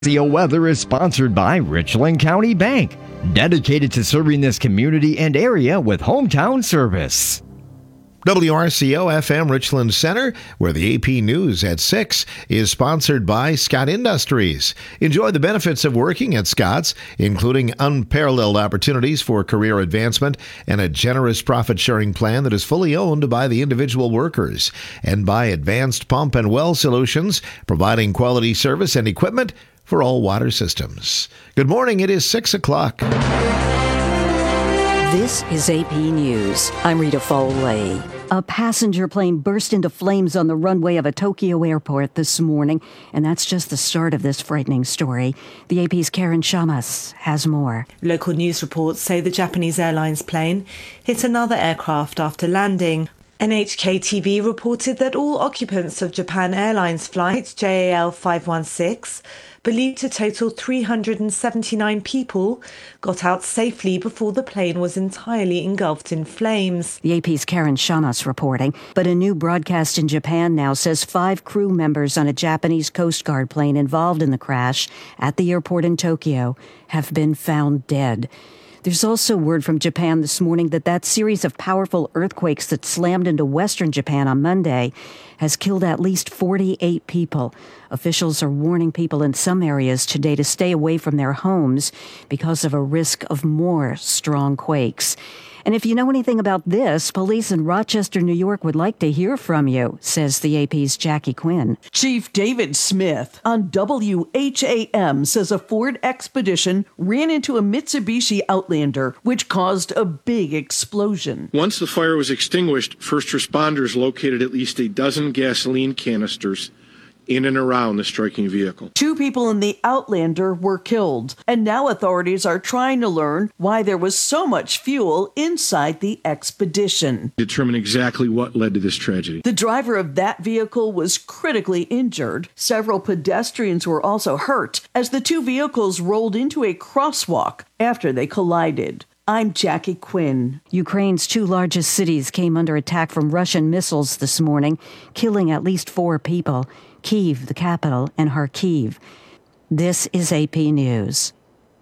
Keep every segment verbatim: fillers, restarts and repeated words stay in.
The weather is sponsored by Richland County Bank, dedicated to serving this community and area with hometown service. W R C O F M Richland Center, where the A P News at six is sponsored by Scott Industries. Enjoy the benefits of working at Scott's, including unparalleled opportunities for career advancement and a generous profit-sharing plan that is fully owned by the individual workers, and by Advanced Pump and Well Solutions, providing quality service and equipment for all water systems. Good morning. It is six o'clock. This is A P News. I'm Rita Foley. A passenger plane burst into flames on the runway of a Tokyo airport this morning, and that's just the start of this frightening story. The A P's Karen Shamas has more. Local news reports say the Japanese Airlines plane hit another aircraft after landing. N H K T V reported that all occupants of Japan Airlines flight J A L five one six, believed to total three hundred seventy-nine people, got out safely before the plane was entirely engulfed in flames. The A P's Karen Shamas reporting, but a new broadcast in Japan now says five crew members on a Japanese Coast Guard plane involved in the crash at the airport in Tokyo have been found dead. There's also word from Japan this morning that that series of powerful earthquakes that slammed into western Japan on Monday has killed at least forty-eight people. Officials are warning people in some areas today to stay away from their homes because of a risk of more strong quakes. And if you know anything about this, police in Rochester, New York would like to hear from you, says the A P's Jackie Quinn. Chief David Smith on W H A M says a Ford Expedition ran into a Mitsubishi Outlander, which caused a big explosion. Once the fire was extinguished, first responders located at least a dozen gasoline canisters in and around the striking vehicle. Two people in the Outlander were killed, and now authorities are trying to learn why there was so much fuel inside the Expedition. Determine exactly what led to this tragedy. The driver of that vehicle was critically injured. Several pedestrians were also hurt as the two vehicles rolled into a crosswalk after they collided. I'm Jackie Quinn. Ukraine's two largest cities came under attack from Russian missiles this morning, killing at least four people. Kyiv, the capital, and Kharkiv. This is A P News.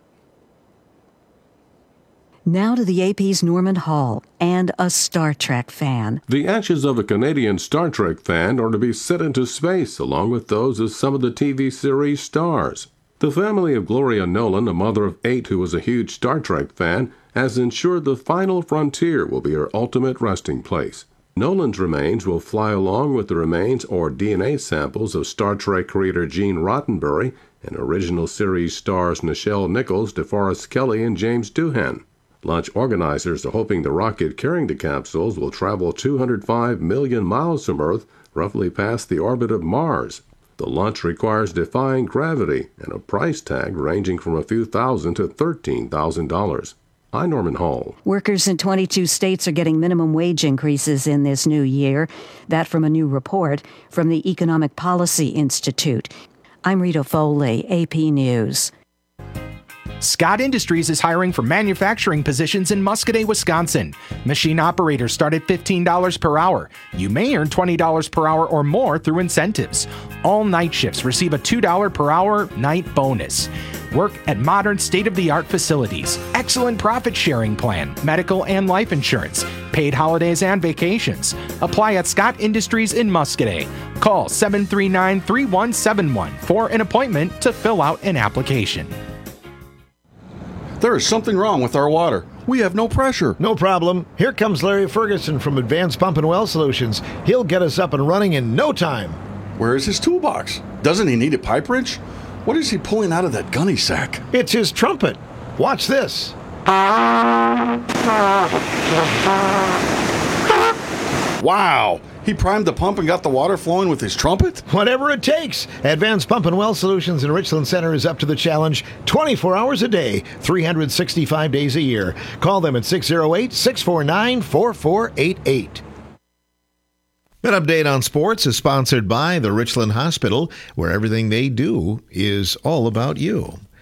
Now to the A P's Norman Hall and a Star Trek fan. The ashes of a Canadian Star Trek fan are to be sent into space, along with those of some of the T V series stars. The family of Gloria Nolan, a mother of eight who was a huge Star Trek fan, has ensured the final frontier will be her ultimate resting place. Nolan's remains will fly along with the remains or D N A samples of Star Trek creator Gene Roddenberry and original series stars Nichelle Nichols, DeForest Kelley, and James Doohan. Launch organizers are hoping the rocket carrying the capsules will travel two hundred five million miles from Earth, roughly past the orbit of Mars. The launch requires defying gravity and a price tag ranging from a few thousand to thirteen thousand dollars. I'm Norman Hall. Workers in twenty-two states are getting minimum wage increases in this new year. That from a new report from the Economic Policy Institute. I'm Rita Foley, A P News. Scott Industries is hiring for manufacturing positions in Muscoda, Wisconsin. Machine operators start at fifteen dollars per hour. You may earn twenty dollars per hour or more through incentives. All night shifts receive a two dollars per hour night bonus. Work at modern state-of-the-art facilities. Excellent profit-sharing plan, medical and life insurance, paid holidays and vacations. Apply at Scott Industries in Muscoda. Call seven three nine, three one seven one for an appointment to fill out an application. There is something wrong with our water. We have no pressure. No problem. Here comes Larry Ferguson from Advanced Pump and Well Solutions. He'll get us up and running in no time. Where is his toolbox? Doesn't he need a pipe wrench? What is he pulling out of that gunny sack? It's his trumpet. Watch this. Wow! He primed the pump and got the water flowing with his trumpet? Whatever it takes. Advanced Pump and Well Solutions in Richland Center is up to the challenge twenty-four hours a day, three hundred sixty-five days a year. Call them at six oh eight, six four nine, four four eight eight. An update on sports is sponsored by the Richland Hospital, where everything they do is all about you.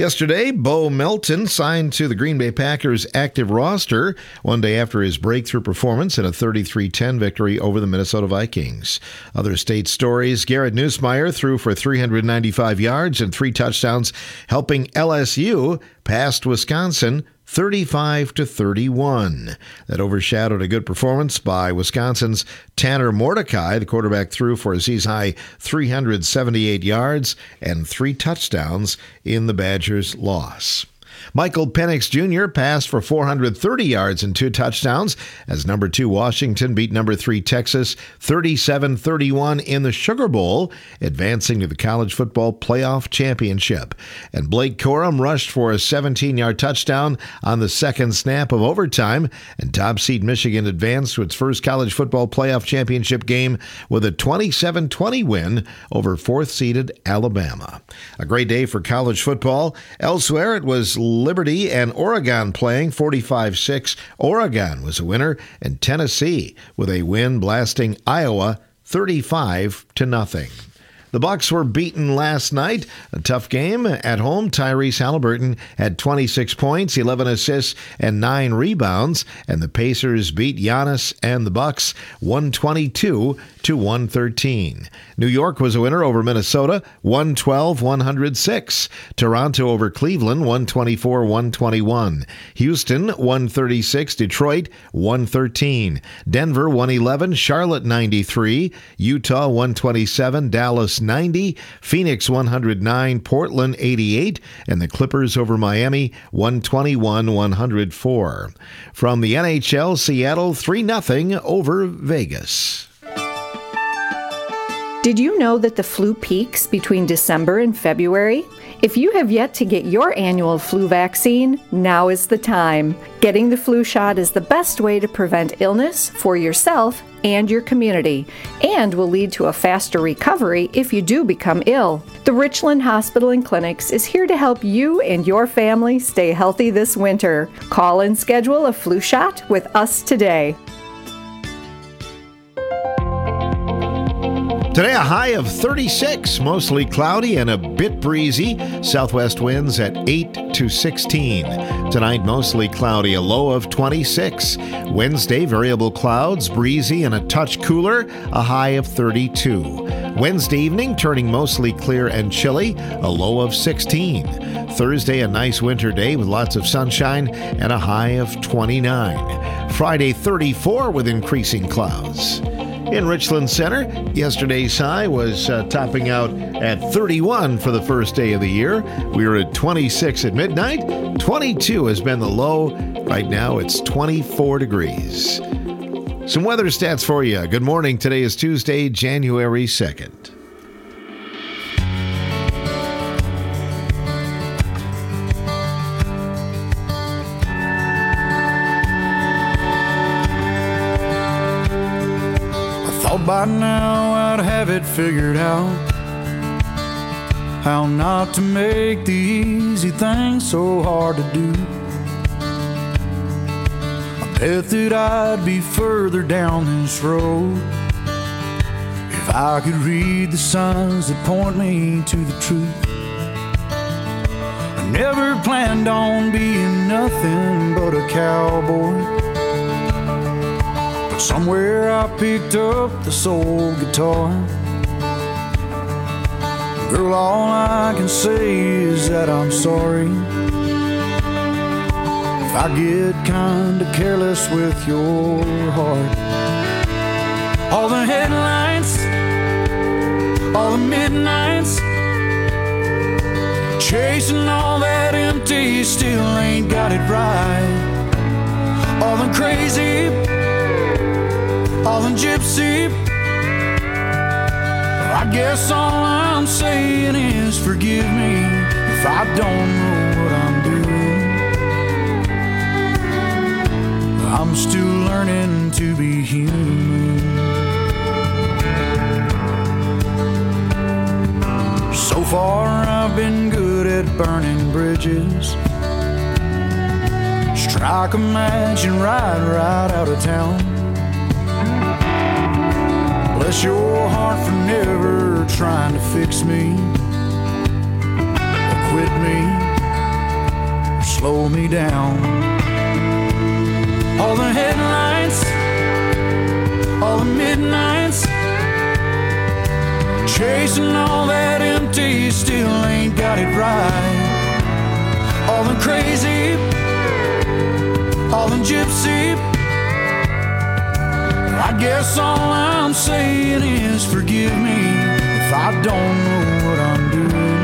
Yesterday, Bo Melton signed to the Green Bay Packers active roster one day after his breakthrough performance in a thirty-three ten victory over the Minnesota Vikings. Other state stories, Garrett Nussmeier threw for three hundred ninety-five yards and three touchdowns, helping L S U past Wisconsin thirty-five to thirty-one. That overshadowed a good performance by Wisconsin's Tanner Mordecai. The quarterback threw for a season-high three hundred seventy-eight yards and three touchdowns in the Badgers' loss. Michael Penix Junior passed for four hundred thirty yards and two touchdowns as number two Washington beat number three Texas thirty-seven thirty-one in the Sugar Bowl, advancing to the college football playoff championship. And Blake Corum rushed for a seventeen-yard touchdown on the second snap of overtime, and top-seed Michigan advanced to its first college football playoff championship game with a twenty-seven twenty win over fourth-seeded Alabama. A great day for college football. Elsewhere, it was Liberty and Oregon playing forty-five six. Oregon was a winner, and Tennessee with a win blasting Iowa thirty-five to nothing. The Bucks were beaten last night. A tough game at home. Tyrese Halliburton had twenty-six points, eleven assists, and nine rebounds. And the Pacers beat Giannis and the Bucks one twenty-two to one thirteen. New York was a winner over Minnesota, one twelve to one oh six. Toronto over Cleveland, one twenty-four to one twenty-one. Houston, one thirty-six. Detroit, one thirteen. Denver, one eleven. Charlotte, ninety-three. Utah, one twenty-seven. Dallas, ninety. Phoenix, one oh nine. Portland, eighty-eight. And the Clippers over Miami, one twenty-one to one oh four. From the N H L, Seattle, three nothing over Vegas. Did you know that the flu peaks between December and February? If you have yet to get your annual flu vaccine, now is the time. Getting the flu shot is the best way to prevent illness for yourself and your community, and will lead to a faster recovery if you do become ill. The Richland Hospital and Clinics is here to help you and your family stay healthy this winter. Call and schedule a flu shot with us today. Today, a high of thirty-six, mostly cloudy and a bit breezy. Southwest winds at eight to sixteen. Tonight, mostly cloudy, a low of twenty-six. Wednesday, variable clouds, breezy and a touch cooler, a high of thirty-two. Wednesday evening, turning mostly clear and chilly, a low of sixteen. Thursday, a nice winter day with lots of sunshine and a high of twenty-nine. Friday, thirty-four with increasing clouds. In Richland Center, yesterday's high was uh, topping out at thirty-one for the first day of the year. We were at twenty-six at midnight. twenty-two has been the low. Right now, it's twenty-four degrees. Some weather stats for you. Good morning. Today is Tuesday, January second. By now I'd have it figured out how not to make the easy things so hard to do. I bet that I'd be further down this road if I could read the signs that point me to the truth. I never planned on being nothing but a cowboy. Somewhere I picked up the soul guitar. Girl, all I can say is that I'm sorry if I get kinda careless with your heart. All the headlights, all the midnights, chasing all that empty, still ain't got it right. All the crazy, all in gypsy, I guess all I'm saying is forgive me if I don't know what I'm doing. I'm still learning to be human. So far I've been good at burning bridges, strike a match and ride right out of town. Bless your heart for never trying to fix me or quit me. slow me down. All the headlights, all the midnights, chasing all that empty, still ain't got it right. All the crazy, all the gypsy, I guess all I'm saying is forgive me if I don't know what I'm doing.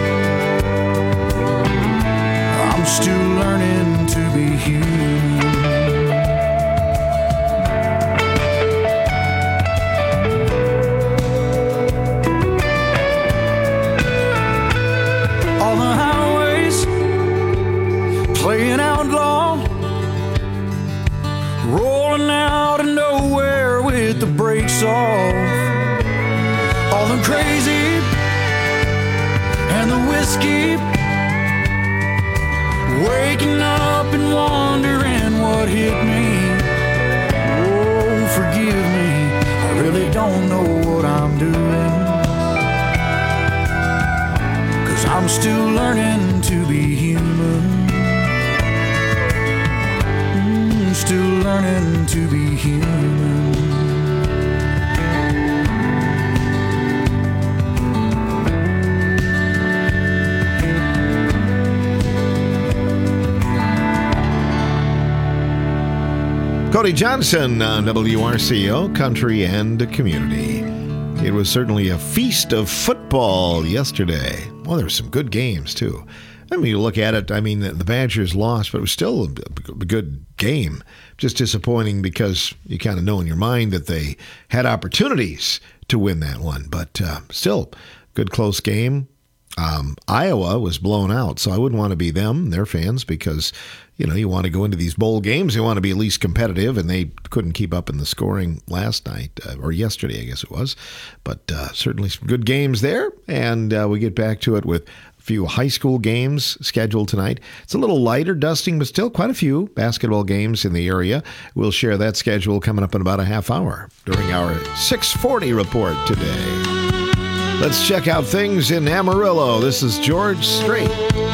I'm still learning to be human. All the highways playing outlaw, rolling out of nowhere with the brakes off. All the crazy and the whiskey, waking up and wondering what hit me. Oh, forgive me, I really don't know what I'm doing, 'cause I'm still learning to be human. Mm, still learning to be human. Cody Johnson on W R C O, Country and Community. It was certainly a feast of football yesterday. Well, there were some good games, too. I mean, you look at it, I mean, the Badgers lost, but it was still a good game. Just disappointing because you kind of know in your mind that they had opportunities to win that one. But uh, still, good close game. Um, Iowa was blown out, so I wouldn't want to be them, their fans, because, you know, you want to go into these bowl games, you want to be at least competitive, and they couldn't keep up in the scoring last night, uh, or yesterday, I guess it was. But uh, certainly some good games there, and uh, we get back to it with a few high school games scheduled tonight. It's a little lighter dusting, but still quite a few basketball games in the area. We'll share that schedule coming up in about a half hour during our six forty report today. Let's check out things in Amarillo. This is George Strait.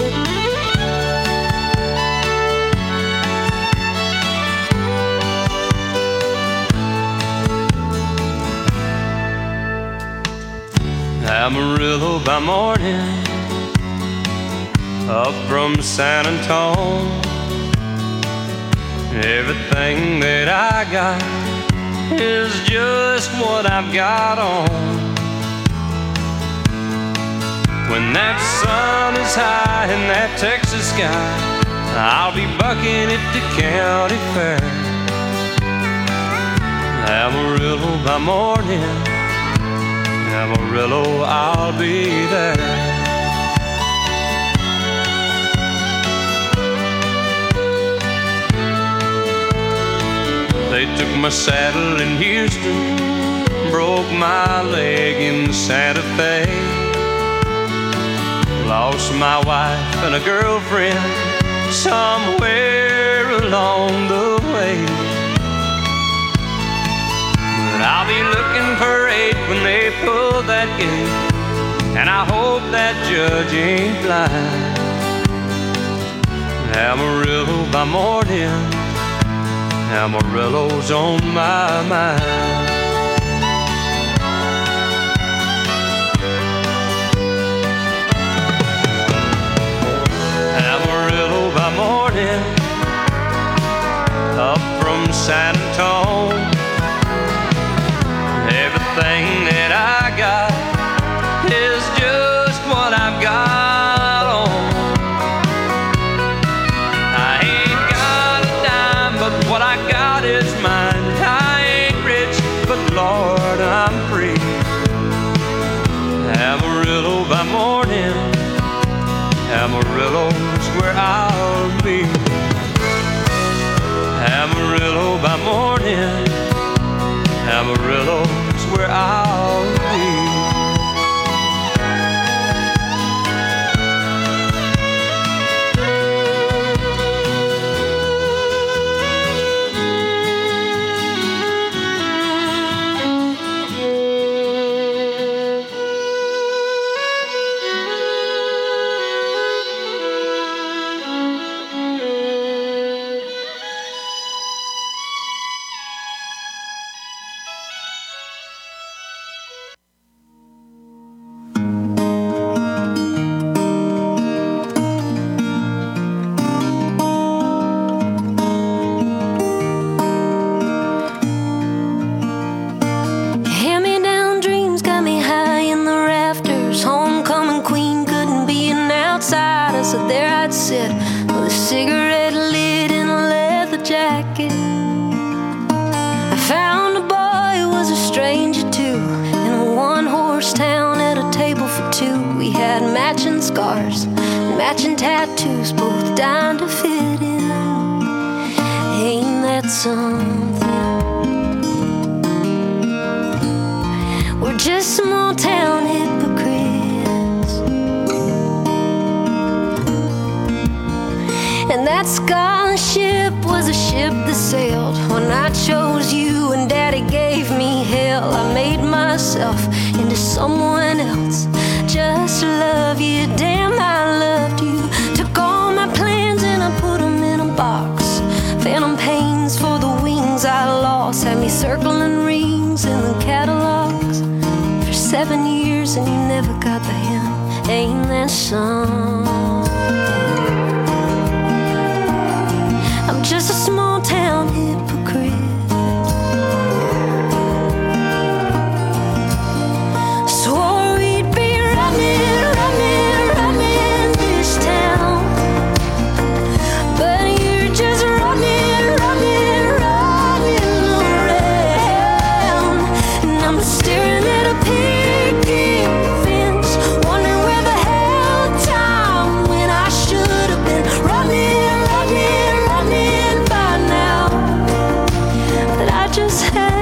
Amarillo by morning, up from San Antone. Everything that I got is just what I've got on. When that sun is high in that Texas sky, I'll be bucking at the county fair. Amarillo by morning, Amarillo, I'll be there. They took my saddle in Houston, broke my leg in Santa Fe, lost my wife and a girlfriend somewhere along the way. But I'll be looking for eight when they pull that gate, and I hope that judge ain't blind. Amarillo by morning, Amarillo's on my mind. Amarillo by morning, up from San Antone. Everything that I got is just what I've got on. I ain't got a dime, but what I got is mine. I ain't rich, but Lord, I'm free. Amarillo by morning, Amarillo's where I'll be. Amarillo by morning, Amarillo's where I'll be. so there I'd sit with a cigarette lit in a leather jacket. I found a boy who was a stranger too, in a one-horse town at a table for two. We had matching scars, matching tattoos, both dying to fit in. Ain't that something? We're just small town hypocrites. And that scholarship was a ship that sailed when I chose you and Daddy gave me hell. I made myself into someone else just to love you. Damn, I loved you. Took all my plans and I put them in a box. Phantom pains for the wings I lost. Had me circling rings in the catalogs for seven years and you never got the hint. Ain't that something? I'm just a small town hypocrite. Swore we'd be running, running, running this town, but you're just running, running, running around. And I'm staring at a picket fence, wondering where the hell time when I should have been running, running, running by now. But I just hate.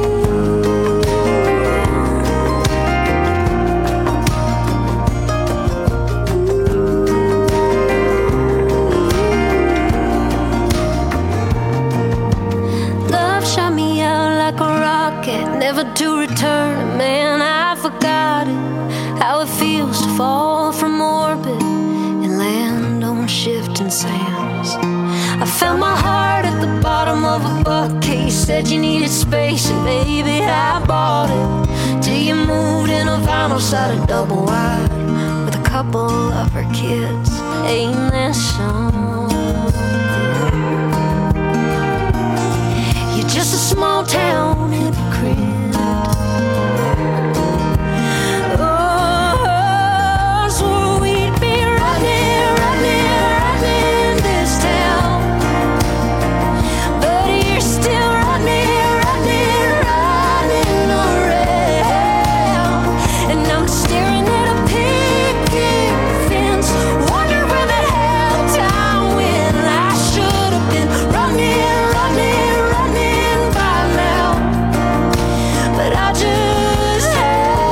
Love shot me out like a rocket, never to return. Man, I forgot it, how it feels to fall from orbit and land on shifting sands. I found my heart at the bottom of a bucket. You said you needed space, and baby, I bought it. Till you moved in a vinyl-sided double wide with a couple of her kids. Ain't that something? You're just a small town hypocrite. Oh, swore we'd be running, running, running this town, but you're still running, running, running around. And I'm staring at a picket fence, wondering where the hell time when I should have been running, running, running by now. But I just hang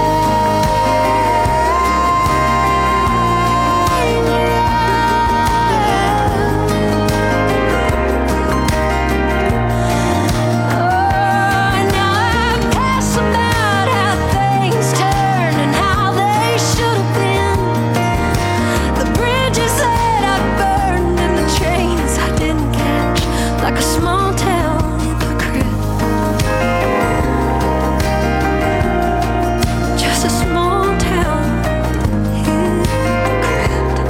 around. Now I pass about how things turned and how they should have been. The bridges that I burned and the trains I didn't catch, like a small town hypocrite. Just a small town hypocrite.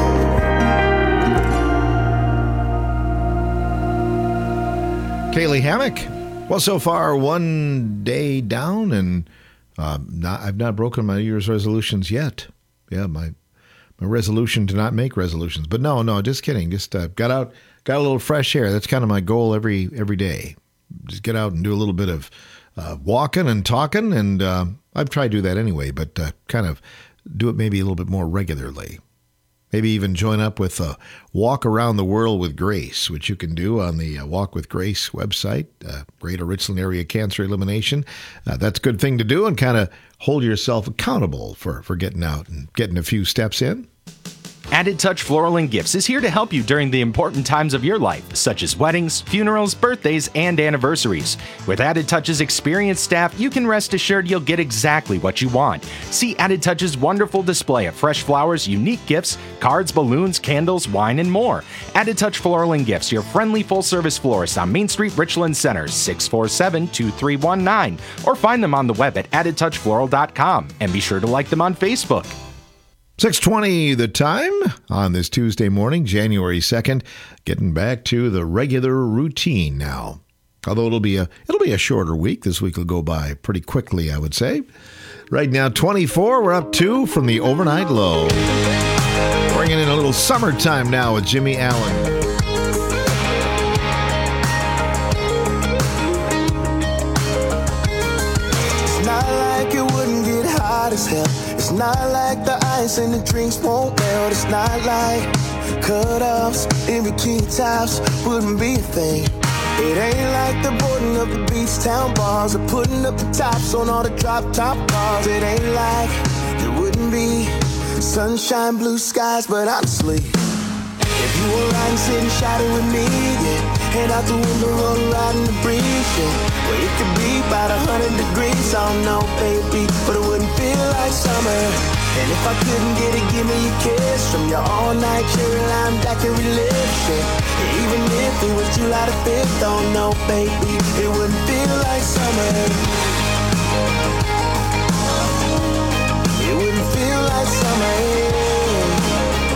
Kaylee Hammock. Well, so far, one day down, and uh, not, I've not broken my New Year's resolutions yet. Yeah, my my resolution to not make resolutions. But no, no, just kidding. Just uh, got out, got a little fresh air. That's kind of my goal every every day. Just get out and do a little bit of uh, walking and talking, and uh, I've tried to do that anyway, but uh, kind of do it maybe a little bit more regularly. Maybe even join up with a Walk Around the World with Grace, which you can do on the uh, Walk with Grace website, uh, Greater Richland Area Cancer Elimination. Uh, that's a good thing to do and kind of hold yourself accountable for, for getting out and getting a few steps in. Added Touch Floral and Gifts is here to help you during the important times of your life, such as weddings, funerals, birthdays, and anniversaries. With Added Touch's experienced staff, you can rest assured you'll get exactly what you want. See Added Touch's wonderful display of fresh flowers, unique gifts, cards, balloons, candles, wine, and more. Added Touch Floral and Gifts, your friendly full-service florist on Main Street, Richland Center, six four seven, two three one nine, or find them on the web at added touch floral dot com, and be sure to like them on Facebook. six twenty the time on this Tuesday morning, January second, getting back to the regular routine now. Although it'll be a it'll be a shorter week. This week will go by pretty quickly, I would say. Right now, twenty-four. We're up two from the overnight low. Bringing in a little Summertime now with Jimmy Allen. As hell. It's not like the ice and the drinks won't melt. It's not like cut-offs in bikini tops wouldn't be a thing. It ain't like the boarding up the beach town bars or putting up the tops on all the drop-top cars. It ain't like there wouldn't be sunshine, blue skies, but honestly, if you were riding, sitting, shouting with me, yeah, hand out the window, rolling, riding the breeze, yeah. Well, it could be about a hundred degrees, I don't know, baby, but it wouldn't feel like summer. And if I couldn't get it, give me a kiss from your all-night cherry lime daiquiri lips, yeah. Even if it was July the fifth, don't know, baby, it wouldn't feel like summer. It wouldn't feel like summer, yeah.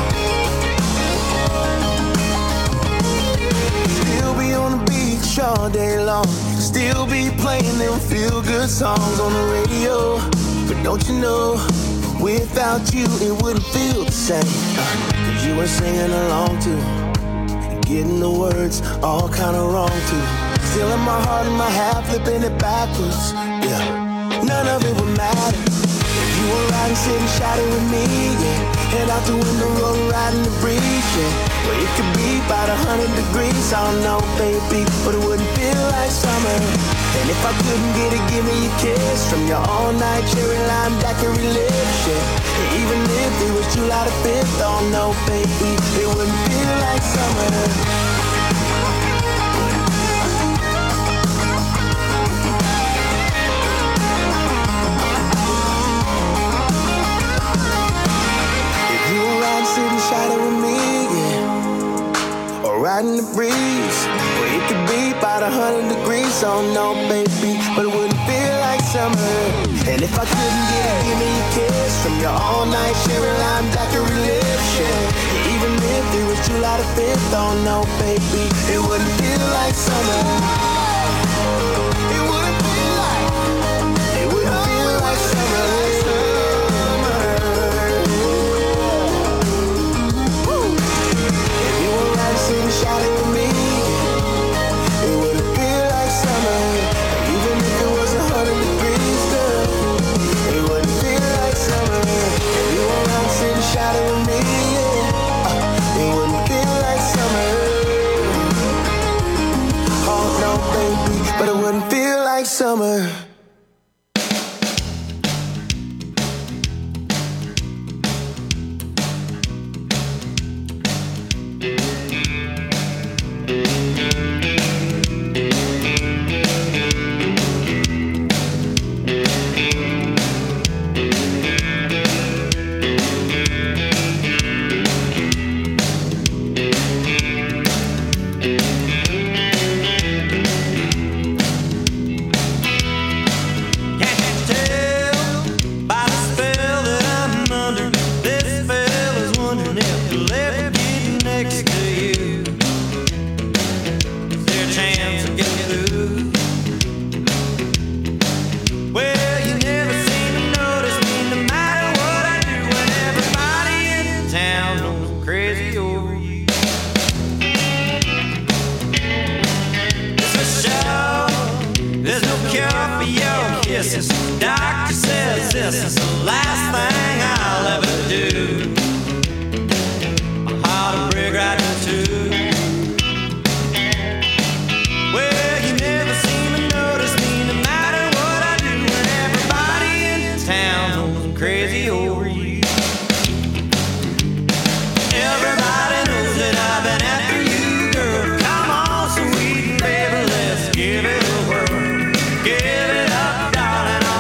Still be on the beach all day long, still be playing them feel-good songs on the radio. But don't you know, without you it wouldn't feel the same, cause you were singing along too, getting the words all kinda wrong too. Still in my heart and my half, flipping it backwards, yeah. None of it would matter if you were riding, sitting, shouting with me, yeah. Head out the window, rolling, riding the breeze, yeah. Well, it could be about a hundred degrees, I don't know, baby, but it wouldn't feel like summer. And if I couldn't get it, give me a kiss from your all-night cherry lime daiquiri lips, yeah. Even if it was July the fifth, oh no, baby, it wouldn't feel like summer. Sitting, shouting with me, yeah, or riding the breeze. Well, it could be about a hundred degrees, oh no, baby, but it wouldn't feel like summer. And if I couldn't get it, give me a kiss from your all-night cherry lime daiquiri lips, yeah. Even if it was July the fifth, oh no, baby, it wouldn't feel like summer. It wouldn't feel like, it wouldn't feel like summer. Shouting with me, it wouldn't feel like summer. Even if it was a hundred degrees, girl, it wouldn't feel like summer. If you were around sitting shouting with me, yeah, it wouldn't feel like summer. Oh no, baby, but it wouldn't feel like summer. Give it a whirl, give it up, darling.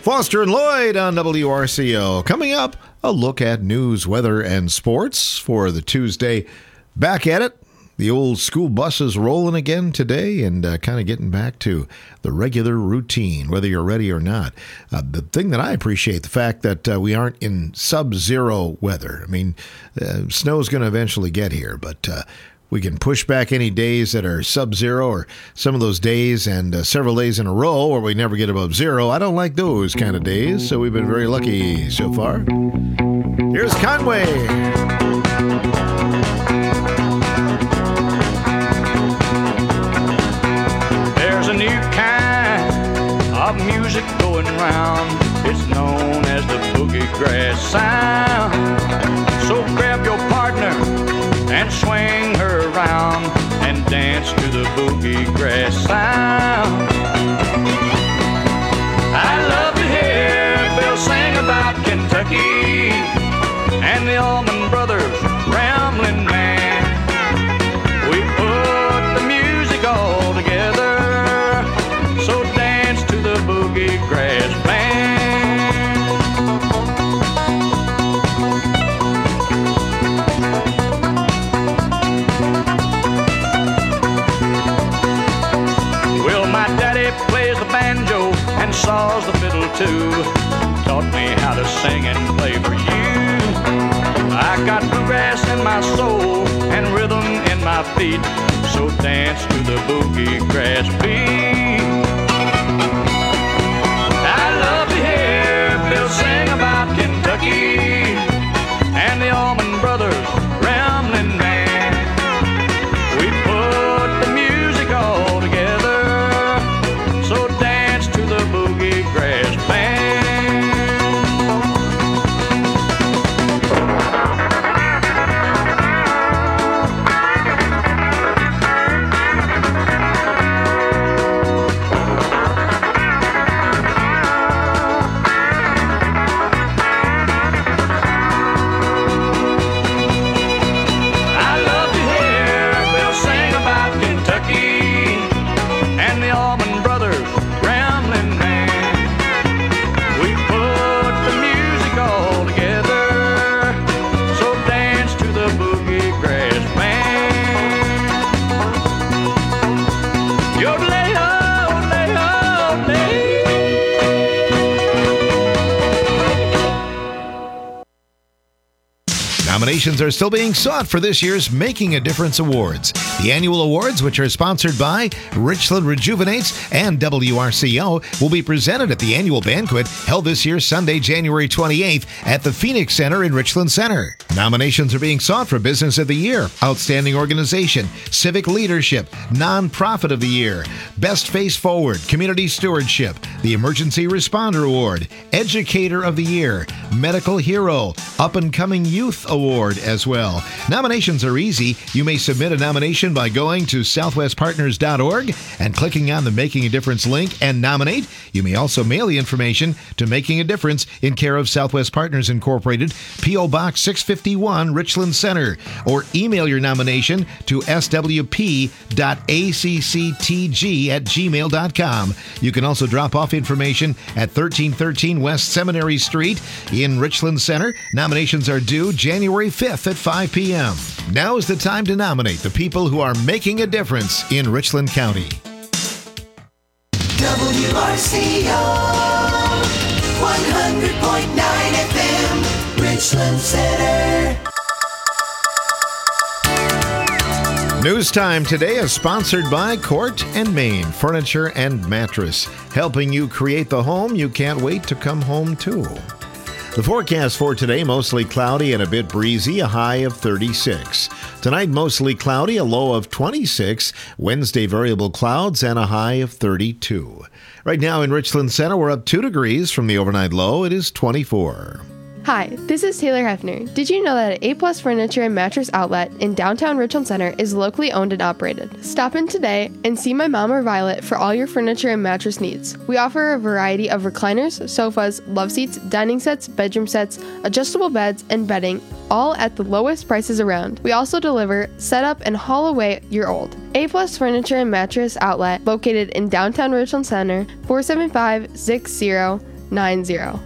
Foster and Lloyd on W R C O. Coming up, a look at news, weather, and sports for the Tuesday. Back at it. The old school bus is rolling again today and uh, kind of getting back to the regular routine, whether you're ready or not. Uh, the thing that I appreciate, the fact that uh, we aren't in sub-zero weather. I mean, uh, snow's going to eventually get here, but uh, we can push back any days that are sub-zero or some of those days and uh, several days in a row where we never get above zero. I don't like those kind of days, so we've been very lucky so far. Here's Conway. There's a new kind of music going round. It's known as the boogie grass sound. So grab your partner and swing her around and dance to the boogie grass sound. I love to hear Bill sing about Kentucky and the Allman Brothers Ramblin' Man. We put the music all together, so dance to the boogie grass band. Well, my daddy plays the banjo and saws the fiddle too. Taught me how to sing and play for you. I got bluegrass in my soul and rhythm in my feet, so dance to the boogie grass beat. I love to hear Bill sing about Kentucky and the Allman Brothers Ramblin' Man. We put the music all together, so dance to the boogie grass band. Nominations are still being sought for this year's Making a Difference Awards. The annual awards, which are sponsored by Richland Rejuvenates and W R C O, will be presented at the annual banquet held this year Sunday, January twenty-eighth at the Phoenix Center in Richland Center. Nominations are being sought for Business of the Year, Outstanding Organization, Civic Leadership, Nonprofit of the Year, Best Face Forward, Community Stewardship, the Emergency Responder Award, Educator of the Year, Medical Hero, Up and Coming Youth Award as well. Nominations are easy. You may submit a nomination by going to southwest partners dot org and clicking on the Making a Difference link and nominate. You may also mail the information to Making a Difference in care of Southwest Partners Incorporated, P O Box six fifty-one, Richland Center, or email your nomination to s w p dot a c c t g at gmail dot com. You can also drop off information at thirteen thirteen West Seminary Street in Richland Center. Nominations are due January fifth at five p.m. Now is the time to nominate the people who are making a difference in Richland County. W R C O one hundred point nine F M, Richland Center. News Time today is sponsored by Court and Main Furniture and Mattress, helping you create the home you can't wait to come home to. The forecast for today, mostly cloudy and a bit breezy, a high of thirty-six. Tonight, mostly cloudy, a low of twenty-six. Wednesday, variable clouds and a high of thirty-two. Right now in Richland Center, we're up two degrees from the overnight low. It is twenty-four. Hi, this is Taylor Hefner. Did you know that A Plus Furniture and Mattress Outlet in downtown Richland Center is locally owned and operated? Stop in today and see my mom or Violet for all your furniture and mattress needs. We offer a variety of recliners, sofas, love seats, dining sets, bedroom sets, adjustable beds, and bedding, all at the lowest prices around. We also deliver, set up, and haul away your old. A Plus Furniture and Mattress Outlet, located in downtown Richland Center, four seven five, six zero nine zero.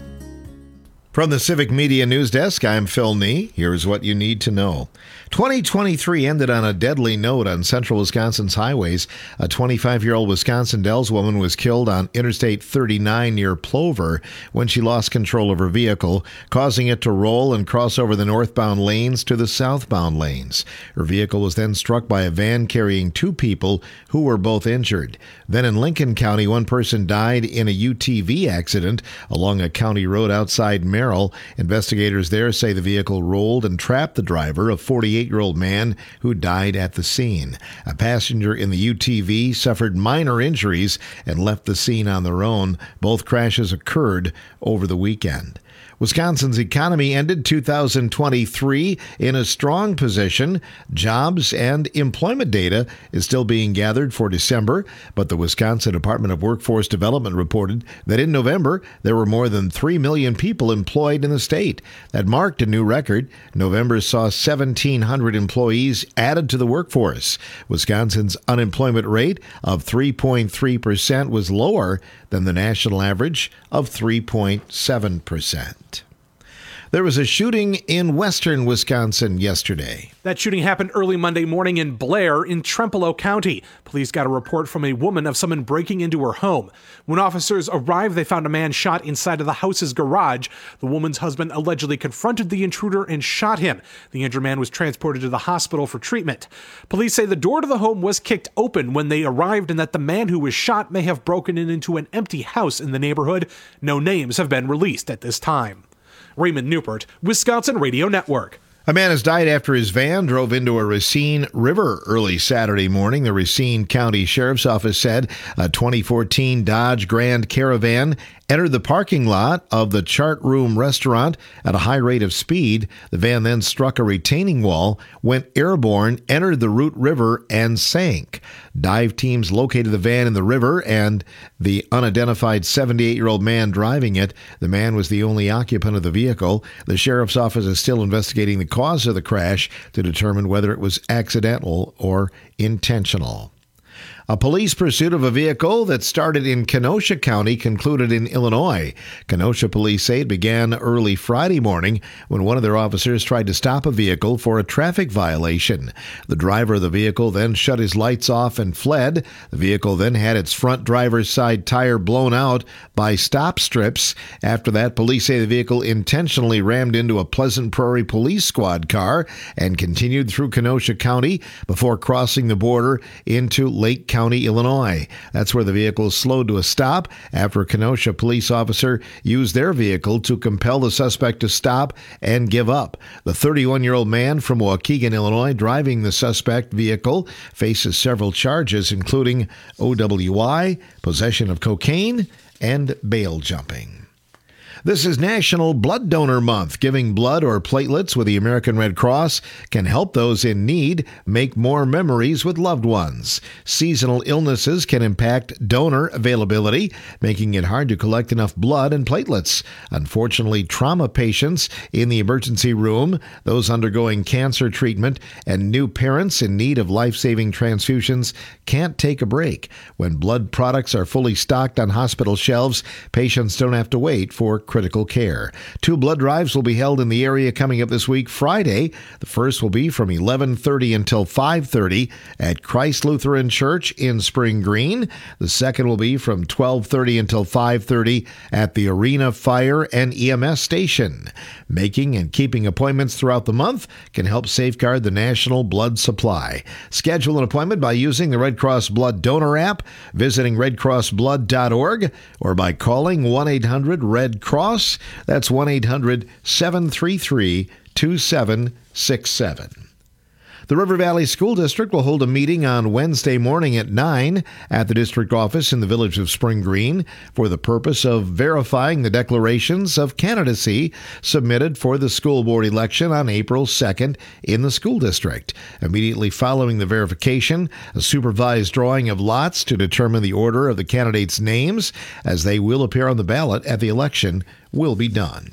From the Civic Media News Desk, I'm Phil Nee. Here's what you need to know. twenty twenty-three ended on a deadly note on central Wisconsin's highways. A twenty-five-year-old Wisconsin Dells woman was killed on Interstate thirty-nine near Plover when she lost control of her vehicle, causing it to roll and cross over the northbound lanes to the southbound lanes. Her vehicle was then struck by a van carrying two people who were both injured. Then in Lincoln County, one person died in a U T V accident along a county road outside Merrill. Investigators there say the vehicle rolled and trapped the driver, a forty-eight-year-old man who died at the scene. A passenger in the U T V suffered minor injuries and left the scene on their own. Both crashes occurred over the weekend. Wisconsin's economy ended two thousand twenty-three in a strong position. Jobs and employment data is still being gathered for December, but the Wisconsin Department of Workforce Development reported that in November there were more than three million people employed in the state. That marked a new record. November saw seventeen hundred employees added to the workforce. Wisconsin's unemployment rate of three point three percent was lower than the national average of three point seven percent. There was a shooting in western Wisconsin yesterday. That shooting happened early Monday morning in Blair in Trempealeau County. Police got a report from a woman of someone breaking into her home. When officers arrived, they found a man shot inside of the house's garage. The woman's husband allegedly confronted the intruder and shot him. The injured man was transported to the hospital for treatment. Police say the door to the home was kicked open when they arrived and that the man who was shot may have broken in into an empty house in the neighborhood. No names have been released at this time. Raymond Newport, Wisconsin Radio Network. A man has died after his van drove into a Racine River early Saturday morning. The Racine County Sheriff's Office said a twenty fourteen Dodge Grand Caravan entered the parking lot of the Chart Room restaurant at a high rate of speed. The van then struck a retaining wall, went airborne, entered the Root River, and sank. Dive teams located the van in the river and the unidentified seventy-eight-year-old man driving it. The man was the only occupant of the vehicle. The sheriff's office is still investigating the cause of the crash to determine whether it was accidental or intentional. A police pursuit of a vehicle that started in Kenosha County concluded in Illinois. Kenosha police say it began early Friday morning when one of their officers tried to stop a vehicle for a traffic violation. The driver of the vehicle then shut his lights off and fled. The vehicle then had its front driver's side tire blown out by stop strips. After that, police say the vehicle intentionally rammed into a Pleasant Prairie Police Squad car and continued through Kenosha County before crossing the border into Lake County. County, Illinois. That's where the vehicle slowed to a stop after a Kenosha police officer used their vehicle to compel the suspect to stop and give up. The thirty-one-year-old man from Waukegan, Illinois, driving the suspect vehicle, faces several charges, including O W I, possession of cocaine, and bail jumping. This is National Blood Donor Month. Giving blood or platelets with the American Red Cross can help those in need make more memories with loved ones. Seasonal illnesses can impact donor availability, making it hard to collect enough blood and platelets. Unfortunately, trauma patients in the emergency room, those undergoing cancer treatment, and new parents in need of life-saving transfusions can't take a break. When blood products are fully stocked on hospital shelves, patients don't have to wait for critical care. Two blood drives will be held in the area coming up this week, Friday. The first will be from eleven thirty until five thirty at Christ Lutheran Church in Spring Green. The second will be from twelve thirty until five thirty at the Arena Fire and E M S Station. Making and keeping appointments throughout the month can help safeguard the national blood supply. Schedule an appointment by using the Red Cross Blood Donor app, visiting red cross blood dot org, or by calling one eight hundred red cross. That's one eight hundred seven three three two seven six seven. The River Valley School District will hold a meeting on Wednesday morning at nine at the district office in the village of Spring Green for the purpose of verifying the declarations of candidacy submitted for the school board election on April second in the school district. Immediately following the verification, a supervised drawing of lots to determine the order of the candidates' names as they will appear on the ballot at the election will be done.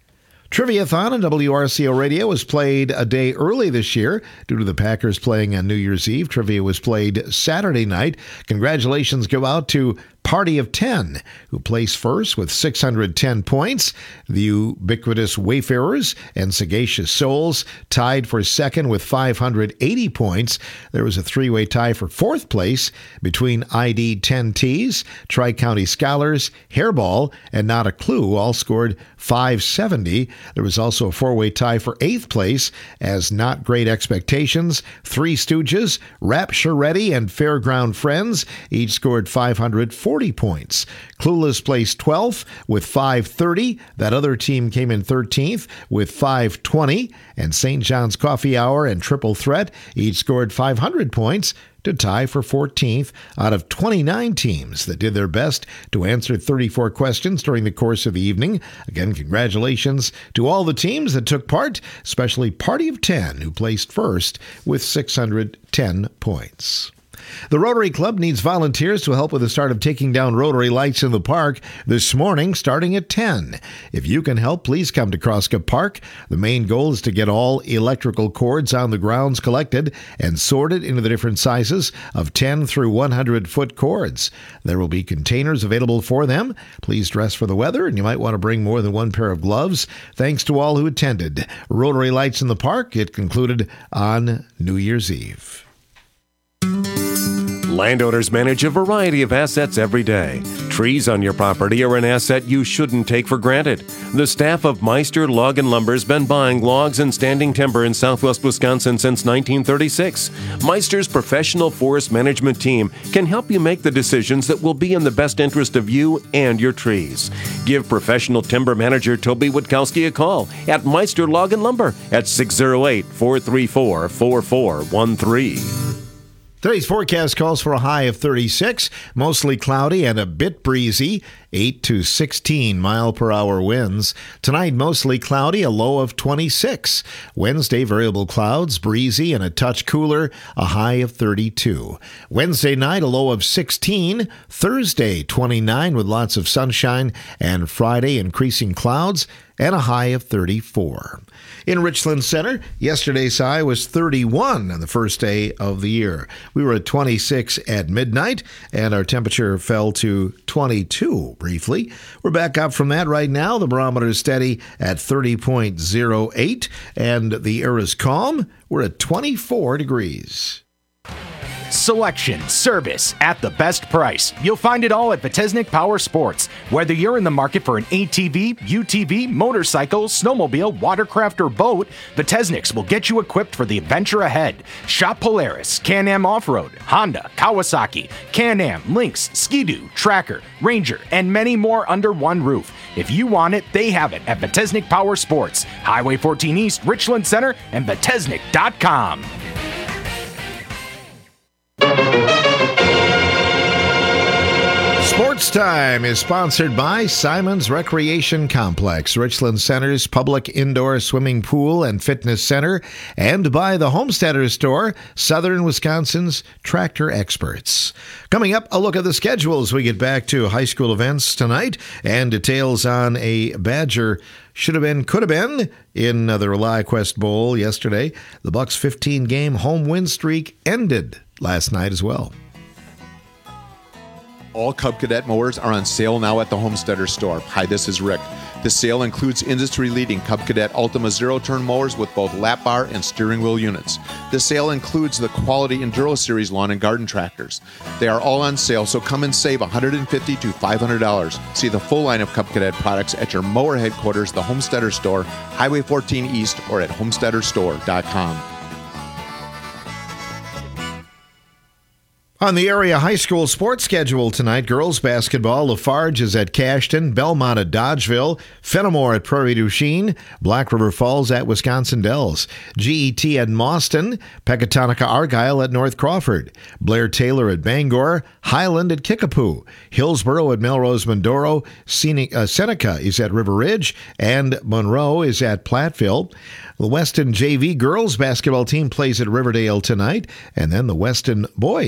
Triviathon on W R C O Radio was played a day early this year due to the Packers playing on New Year's Eve. Trivia was played Saturday night. Congratulations go out to Party of ten, who placed first with six hundred ten points. The ubiquitous Wayfarers and Sagacious Souls tied for second with five hundred eighty points. There was a three-way tie for fourth place between I D ten T's, Tri-County Scholars, Hairball, and Not a Clue, all scored five seventy. There was also a four-way tie for eighth place as Not Great Expectations, Three Stooges, Rapture-Ready, and Fairground Friends each scored five hundred forty points. Clueless placed twelfth with five thirty. That other team came in thirteenth with five twenty. And Saint John's Coffee Hour and Triple Threat each scored five hundred points to tie for fourteenth out of twenty-nine teams that did their best to answer thirty-four questions during the course of the evening. Again, congratulations to all the teams that took part, especially Party of ten, who placed first with six hundred ten points. The Rotary Club needs volunteers to help with the start of taking down Rotary lights in the park this morning, starting at ten. If you can help, please come to Crosscup Park. The main goal is to get all electrical cords on the grounds collected and sorted into the different sizes of ten through one hundred foot cords. There will be containers available for them. Please dress for the weather, and you might want to bring more than one pair of gloves. Thanks to all who attended Rotary Lights in the Park. It concluded on New Year's Eve. Landowners manage a variety of assets every day. Trees on your property are an asset you shouldn't take for granted. The staff of Meister Log and Lumber has been buying logs and standing timber in southwest Wisconsin since nineteen thirty-six. Meister's professional forest management team can help you make the decisions that will be in the best interest of you and your trees. Give professional timber manager Toby Witkowski a call at Meister Log and Lumber at six oh eight, four three four, four four one three. Today's forecast calls for a high of thirty-six, mostly cloudy and a bit breezy, eight to sixteen mile per hour winds. Tonight, mostly cloudy, a low of twenty-six. Wednesday, variable clouds, breezy and a touch cooler, a high of thirty-two. Wednesday night, a low of sixteen. Thursday, twenty-nine with lots of sunshine. And Friday, increasing clouds and a high of thirty-four. In Richland Center, yesterday's high was thirty-one on the first day of the year. We were at twenty-six at midnight, and our temperature fell to twenty-two briefly. We're back up from that right now. The barometer is steady at thirty point oh eight, and the air is calm. We're at twenty-four degrees. Selection, service, at the best price. You'll find it all at Vitesnik Power Sports. Whether you're in the market for an A T V, U T V, motorcycle, snowmobile, watercraft, or boat, Vitesniks will get you equipped for the adventure ahead. Shop Polaris, Can-Am Off-Road, Honda, Kawasaki, Can-Am, Lynx, Ski-Doo, Tracker, Ranger, and many more under one roof. If you want it, they have it at Vitesnik Power Sports, Highway fourteen East, Richland Center, and Vitesnik dot com. Sports Time is sponsored by Simon's Recreation Complex, Richland Center's public indoor swimming pool and fitness center, and by the Homesteader Store, Southern Wisconsin's tractor experts. Coming up, a look at the schedule as we get back to high school events tonight and details on a Badger should have been, could have been in the ReliaQuest Bowl yesterday. The Bucks' fifteen-game home win streak ended last night as well. All Cub Cadet mowers are on sale now at the Homesteader Store. Hi, this is Rick. The sale includes industry-leading Cub Cadet Ultima zero-turn mowers with both lap bar and steering wheel units. The sale includes the quality Enduro Series lawn and garden tractors. They are all on sale, so come and save one hundred fifty dollars to five hundred dollars. See the full line of Cub Cadet products at your mower headquarters, the Homesteader Store, Highway fourteen East, or at homesteader store dot com. On the area high school sports schedule tonight, girls basketball, Lafarge is at Cashton, Belmont at Dodgeville, Fenimore at Prairie du Chien, Black River Falls at Wisconsin Dells, G E T at Mauston, Pecatonica Argyle at North Crawford, Blair Taylor at Bangor, Highland at Kickapoo, Hillsboro at Melrose Mindoro, Seneca is at River Ridge, and Monroe is at Platteville. The Weston J V girls basketball team plays at Riverdale tonight, and then the Weston boys play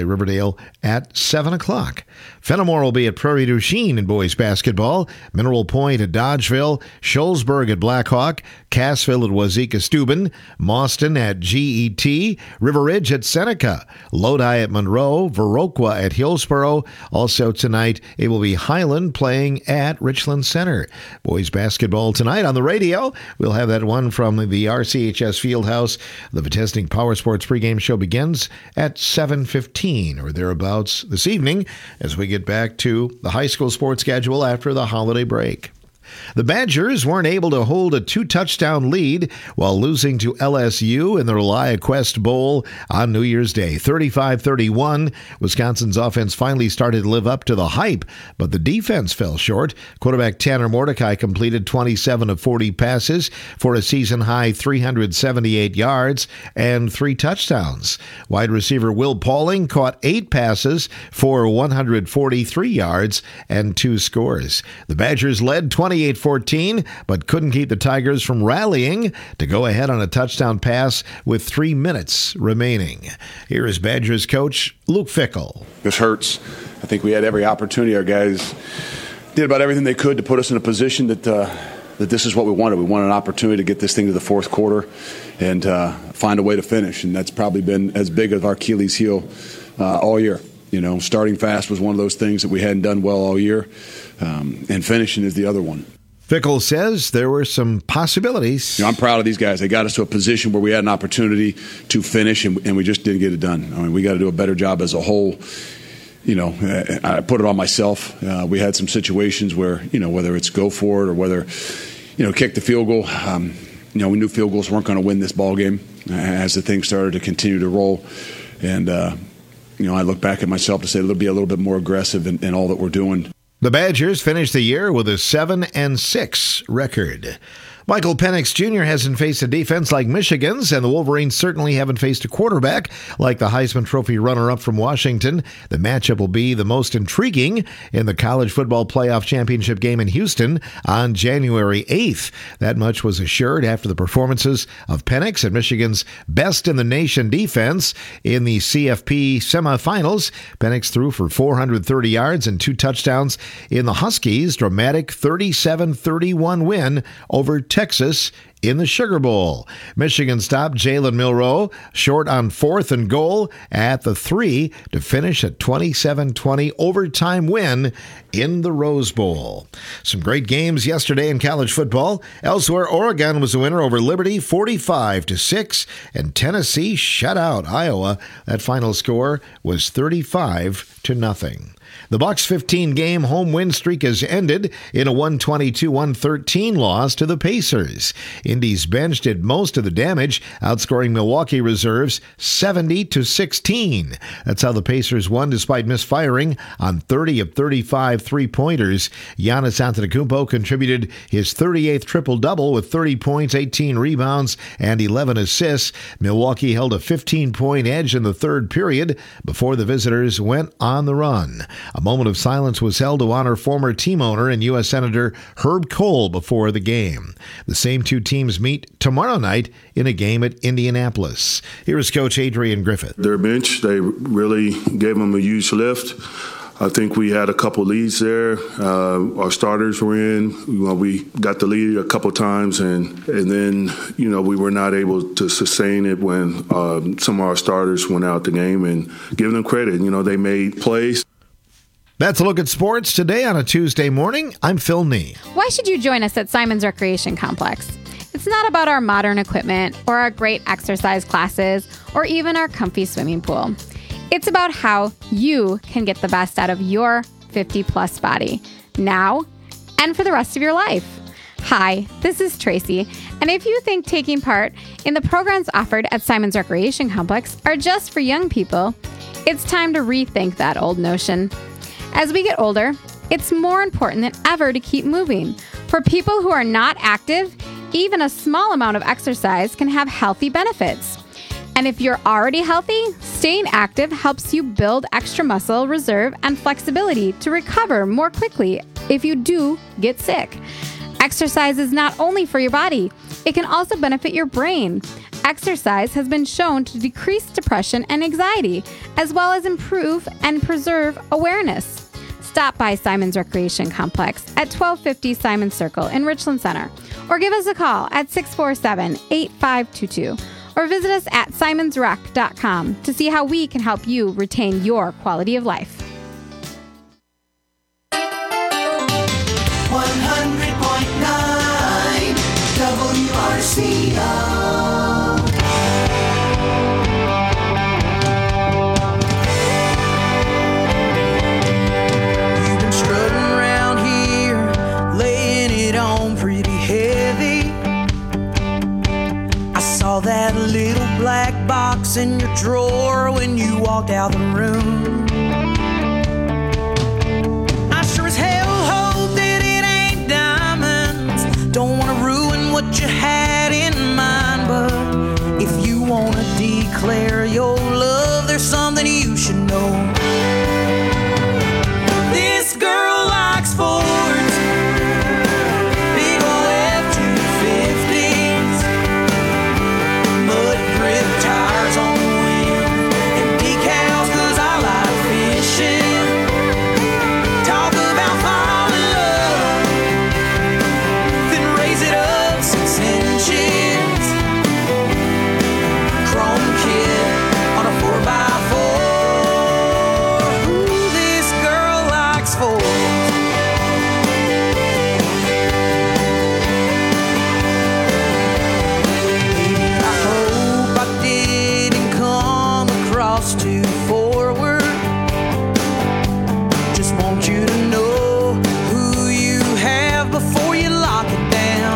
Valley Riverdale at seven o'clock. Fenimore will be at Prairie du Chien in boys basketball, Mineral Point at Dodgeville, Shullsburg at Blackhawk, Cassville at Wazeeka Steuben, Mauston at G E T, River Ridge at Seneca, Lodi at Monroe, Viroqua at Hillsboro. Also tonight, it will be Highland playing at Richland Center. Boys basketball tonight on the radio. We'll have that one from the R C H S Fieldhouse. The Vitesting Power Sports pregame show begins at seven fifteen or thereabouts this evening as we get back to the high school sports schedule after the holiday break. The Badgers weren't able to hold a two-touchdown lead while losing to L S U in the ReliaQuest Bowl on New Year's Day. thirty-five thirty-one, Wisconsin's offense finally started to live up to the hype, but the defense fell short. Quarterback Tanner Mordecai completed twenty-seven of forty passes for a season-high three hundred seventy-eight yards and three touchdowns. Wide receiver Will Pauling caught eight passes for one hundred forty-three yards and two scores. The Badgers led twenty-eight fourteen, but couldn't keep the Tigers from rallying to go ahead on a touchdown pass with three minutes remaining. Here is Badgers coach Luke Fickell. This hurts. I think we had every opportunity. Our guys did about everything they could to put us in a position that uh, that this is what we wanted. We wanted an opportunity to get this thing to the fourth quarter and uh, find a way to finish, and that's probably been as big as our Achilles heel uh, all year. You know, starting fast was one of those things that we hadn't done well all year, um, and finishing is the other one. Fickell says there were some possibilities. You know, I'm proud of these guys. They got us to a position where we had an opportunity to finish, and, and we just didn't get it done. I mean, we got to do a better job as a whole. You know, I put it on myself. Uh, we had some situations where, you know, whether it's go for it or whether, you know, kick the field goal. Um, you know, we knew field goals weren't going to win this ball game as the thing started to continue to roll. And, uh, you know, I look back at myself to say it'll be a little bit more aggressive in, in all that we're doing. The Badgers finished the year with a seven and six record. Michael Penix Junior hasn't faced a defense like Michigan's, and the Wolverines certainly haven't faced a quarterback like the Heisman Trophy runner-up from Washington. The matchup will be the most intriguing in the College Football Playoff Championship game in Houston on January eighth. That much was assured after the performances of Penix and Michigan's best-in-the-nation defense in the C F P semifinals. Penix threw for four hundred thirty yards and two touchdowns in the Huskies' dramatic thirty-seven thirty-one win over Texas in the Sugar Bowl. Michigan stopped Jalen Milroe short on fourth and goal at the three to finish a twenty-seven twenty overtime win in the Rose Bowl. Some great games yesterday in college football. Elsewhere, Oregon was the winner over Liberty forty-five to six, and Tennessee shut out Iowa. That final score was thirty-five to nothing. The Bucs' fifteen-game home win streak has ended in a one twenty-two one thirteen loss to the Pacers. Indy's bench did most of the damage, outscoring Milwaukee reserves seventy to sixteen. That's how the Pacers won despite misfiring on thirty of thirty-five three-pointers. Giannis Antetokounmpo contributed his thirty-eighth triple-double with thirty points, eighteen rebounds, and eleven assists. Milwaukee held a fifteen-point edge in the third period before the visitors went on the run. A moment of silence was held to honor former team owner and U S Senator Herb Kohl before the game. The same two teams meet tomorrow night in a game at Indianapolis. Here is Coach Adrian Griffith. Their bench, they really gave them a huge lift. I think we had a couple leads there. Uh, our starters were in. You know, we got the lead a couple times, and and then you know we were not able to sustain it when uh, some of our starters went out the game. And give them credit, you know, they made plays. That's a look at sports today on a Tuesday morning. I'm Phil Nee. Why should you join us at Simon's Recreation Complex? It's not about our modern equipment or our great exercise classes or even our comfy swimming pool. It's about how you can get the best out of your fifty-plus body now and for the rest of your life. Hi, this is Tracy, and if you think taking part in the programs offered at Simon's Recreation Complex are just for young people, it's time to rethink that old notion. As we get older, it's more important than ever to keep moving. For people who are not active, even a small amount of exercise can have healthy benefits. And if you're already healthy, staying active helps you build extra muscle reserve and flexibility to recover more quickly if you do get sick. Exercise is not only for your body, it can also benefit your brain. Exercise has been shown to decrease depression and anxiety, as well as improve and preserve awareness. Stop by Simon's Recreation Complex at twelve fifty Simon Circle in Richland Center, or give us a call at six four seven, eight five two two, or visit us at simons rec dot com to see how we can help you retain your quality of life. one hundred point nine W R C O. You've been strutting around here, laying it on pretty heavy. I saw that little black box in your drawer when you walked out the room. I sure as hell hope that it ain't diamonds. Don't want to ruin what you had in mind, but if you want to declare your love, there's something you should know. This girl likes Fords, big ol' F two fifties, mud grip tires on the wheel, and decals 'cause I like fishing. Talk about fall in love, then raise it up six inches. Chrome kit on a four by four. Ooh, this girl likes Fords. I hope I didn't come across too forward. Just want you to know who you have before you lock it down.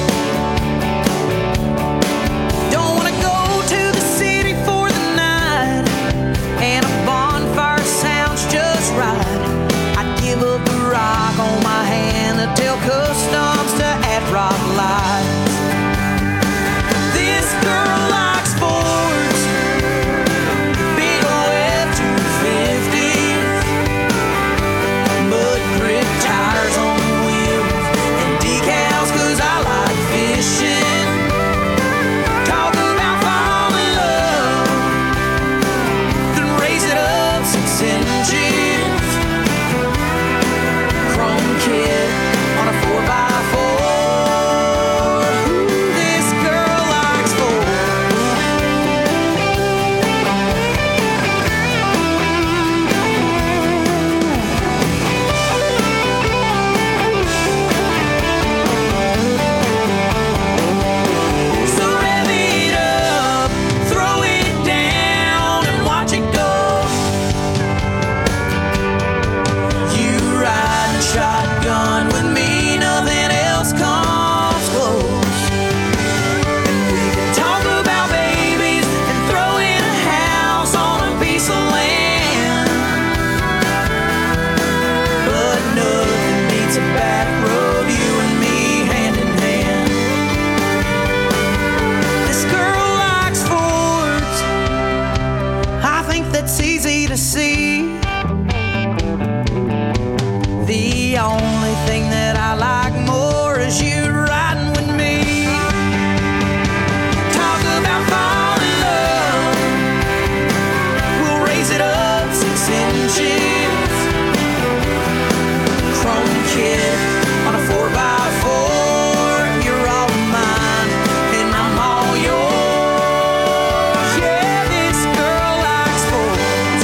Don't wanna go to the city for the night, and a bonfire sounds just right. I'd give up the rock on my hand to tell customs to add rock lights. This girl likes Fords, big ol' F two fifties, mud grip tires on the wheels, and decals 'cause I like fishing. Talk about fall in love, then raise it up six inches. Chrome kit on a four by four. Ooh, this girl likes Fords. So rev it up, throw it down, and watch it go. You riding shotgun with me, nothing else comes close. And we can talk about babies and throwing a house on a piece of land. But nothing beats a back road, you and me hand in hand. This girl likes Fords, I think that's easy to see. The only thing that I like more is you riding with me. Talk about fall in love, we'll raise it up six inches. Chrome kit on a four by four. You're all mine, and I'm all yours. Yeah, this girl likes Fords.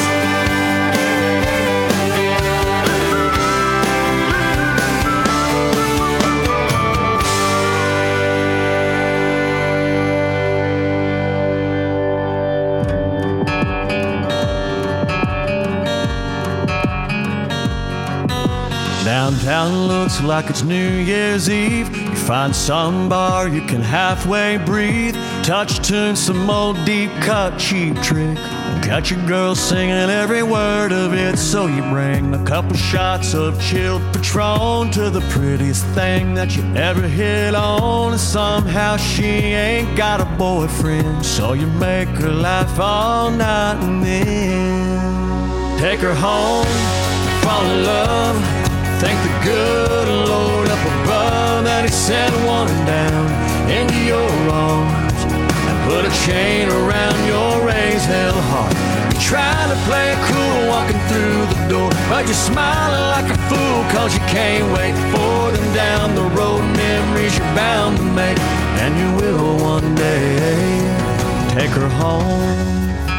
Downtown looks like it's New Year's Eve. You find some bar you can halfway breathe. Touch tune, some old deep cut cheap trick. Got your girl singing every word of it. So you bring a couple shots of chilled Patron to the prettiest thing that you ever hit on. And somehow she ain't got a boyfriend, so you make her laugh all night and then take her home, fall in love. Thank the good Lord up above that he sent one down into your arms and Put a chain around your raised hell heart. You're trying to play it cool walking through the door, but you're smiling like a fool cause you can't wait for them down the road. Memories you're bound to make, and you will one day take her home.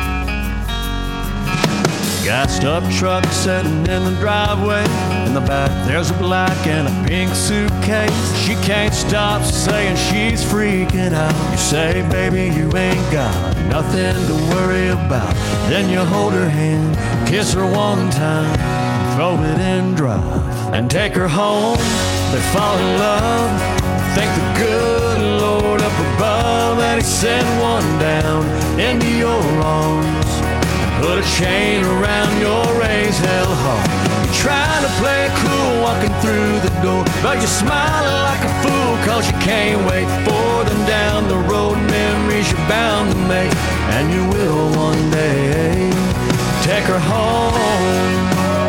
Gassed up truck sitting in the driveway. In the back there's a black and a pink suitcase. She can't stop saying she's freaking out. You say, baby, you ain't got nothing to worry about. Then you hold her hand, kiss her one time, throw it in drive, and take her home. They fall in love. Thank the good Lord up above that he sent one down into your arms. Put a chain around your raised hell heart. You're trying to play it cool walking through the door, but you're smiling like a fool cause you can't wait for them down the road. Memories you're bound to make, and you will one day take her home.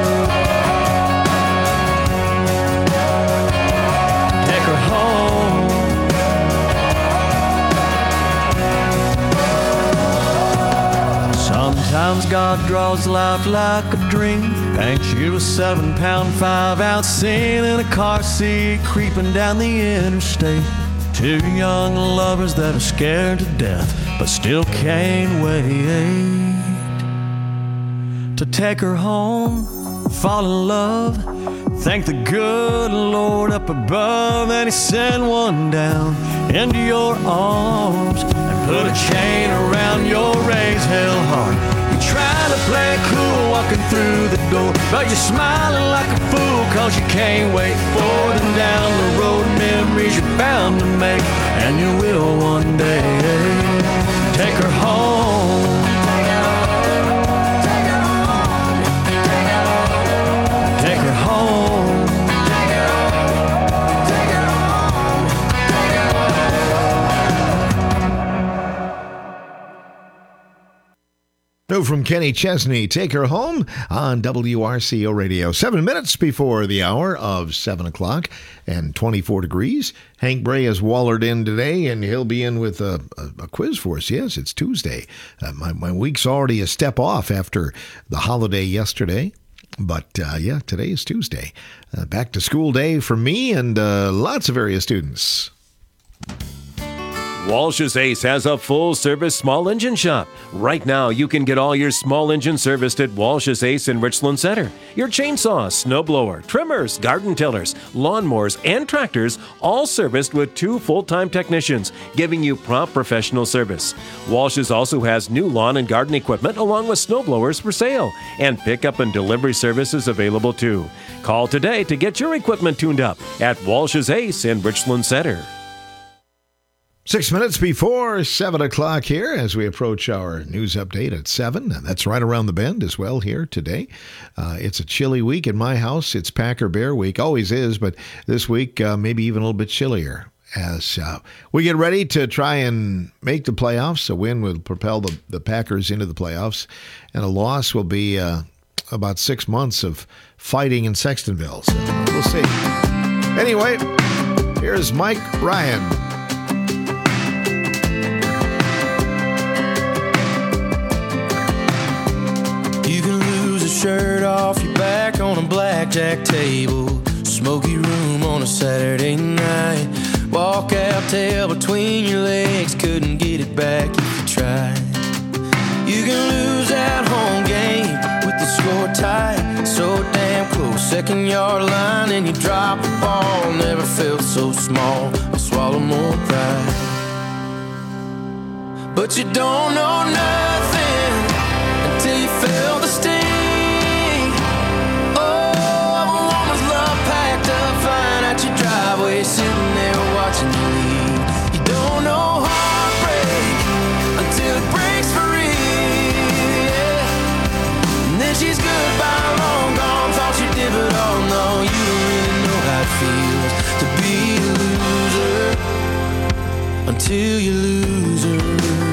Take her home. Sometimes God draws life like a dream, paints you a seven pound, five ounce scene in a car seat, creeping down the interstate. Two young lovers that are scared to death, but still can't wait to take her home, fall in love. Thank the good Lord up above that he sent one down into your arms, and put a chain around your raised hell heart. Trying to play it cool walking through the door, but you're smiling like a fool cause you can't wait for them down the road. Memories you're bound to make, and you will one day take her home. Take her home. No, from Kenny Chesney, Take Her Home on W R C O Radio. Seven minutes before the hour of seven o'clock and twenty-four degrees. Hank Bray has wallered in today, and he'll be in with a, a, a quiz for us. Yes, it's Tuesday. Uh, my, my week's already a step off after the holiday yesterday. But, uh, yeah, today is Tuesday. Uh, back to school day for me and uh, lots of area students. Walsh's Ace has a full-service small engine shop. Right now, you can get all your small engine serviced at Walsh's Ace in Richland Center. Your chainsaws, snowblower, trimmers, garden tillers, lawnmowers, and tractors, all serviced with two full-time technicians, giving you prompt professional service. Walsh's also has new lawn and garden equipment along with snowblowers for sale, and pickup and delivery services available too. Call today to get your equipment tuned up at Walsh's Ace in Richland Center. Six minutes before seven o'clock here as we approach our news update at seven. And that's right around the bend as well here today. Uh, it's a chilly week in my house. It's Packer Bear week. Always is, but this week uh, maybe even a little bit chillier as uh, we get ready to try and make the playoffs. A win will propel the, the Packers into the playoffs, and a loss will be uh, about six months of fighting in Sextonville. So we'll see. Anyway, here's Mike Ryan. Shirt off your back on a blackjack table, smoky room on a Saturday night. Walk out, tail between your legs, couldn't get it back if you tried. You can lose that home game with the score tight, so damn close, second yard line, and you drop the ball. Never felt so small, I swallow more pride. But you don't know nothing until you feel the sting. Sitting there watching you leave. You don't know heartbreak until it breaks for real, yeah. And then she's goodbye, long gone. Thought you did, but oh no, you don't really know how it feels to be a loser until you lose her.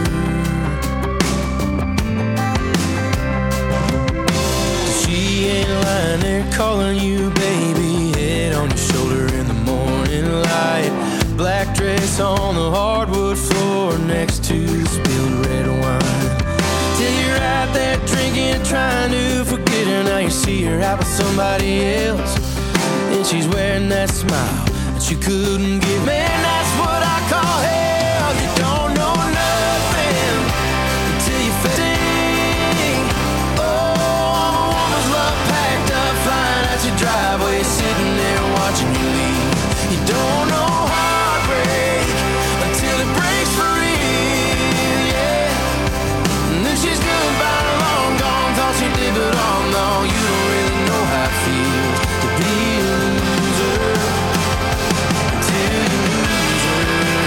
She ain't lying there calling you baby, head on your shoulder in the morning light, black dress on the hardwood floor next to to the spilled red wine. Till you're out there drinking, trying to forget her. Now you see her out with somebody else, and she's wearing that smile that you couldn't give. Man, that's what I call hell. You don't know nothing until you feel it. Oh, I'm a woman's love packed up, flying out your driveway, sitting there watching you leave. You don't know heartbreak until it breaks for real, yeah. And then she's goodbye, long gone, thought she did, but all no, you don't really know how it feels to be a loser until you lose her.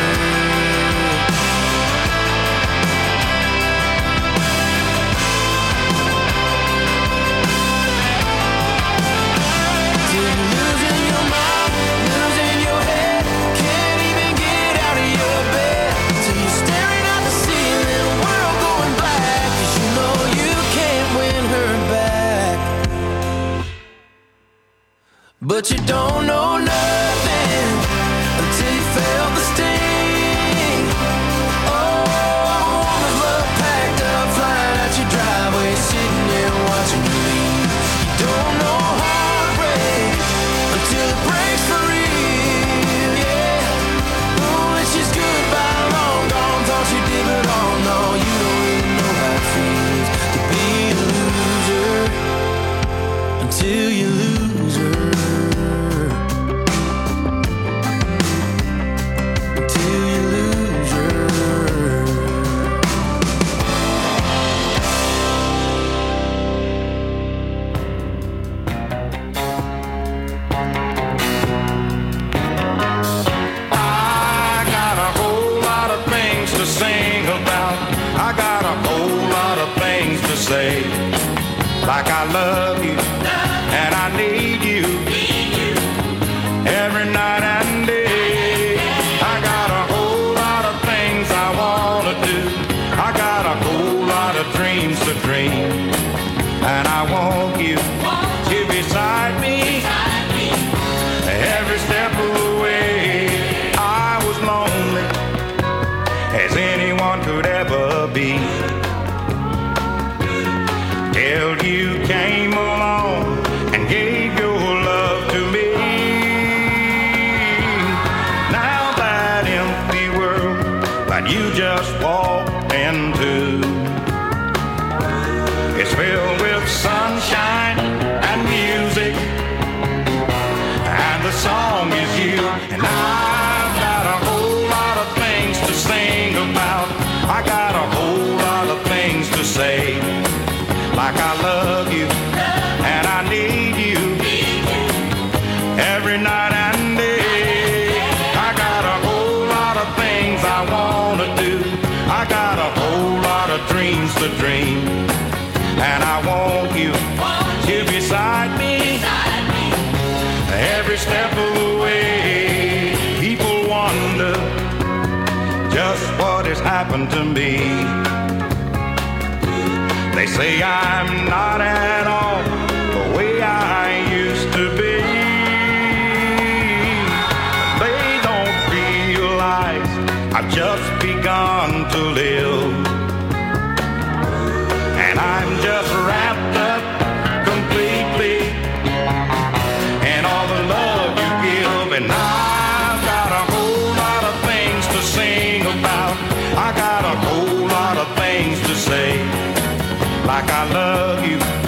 Till you're losing your mind, losing your head, can't even get out of your bed. Till you're staring at the ceiling, world going black, 'cause you know you can't win her back. But you don't know nothing until you felt the sting. Oh, woman's love packed up, flying out your driveway, sitting there watching you leave. You don't know heartbreak until it breaks for real, yeah. Oh, it's just goodbye, long gone, thought you did, but all no, you don't really know how it feels to be a loser until you lose her. Until you lose her. I got a whole lot of things to sing about. I got a whole lot of things to say. Like I love you and I need you every night and day. I got a whole lot of things I wanna do. I got a whole lot of dreams to dream. And I want you to beside me every step of the way. I was lonely as anyone could ever be, till you came along and gave your love to me. Now that empty world that you just walked into is filled with sunshine and music, and the song is you. And I've got a whole lot of things to sing about. I got a whole lot of things to say. Like I love you and I need you every night and day. I got a whole lot of things I wanna do. I got a whole lot of dreams to dream. And I want you to beside me every step of the way. People wonder just what has happened to me. They say I'm not at all the way I used to be. They don't realize I've just begun to live, and I'm just wrapped up completely in all the love you give. And I've got a whole lot of things to sing about. I got a whole lot of things to say. Like I love you